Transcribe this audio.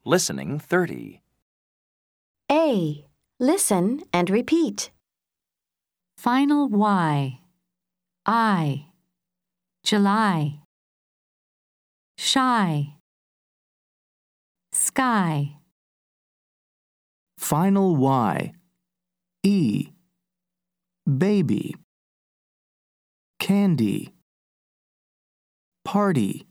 Listening 30. A. Listen and repeat. Final Y. I. July. Shy. Sky. Final Y. E. Baby. Candy. Party.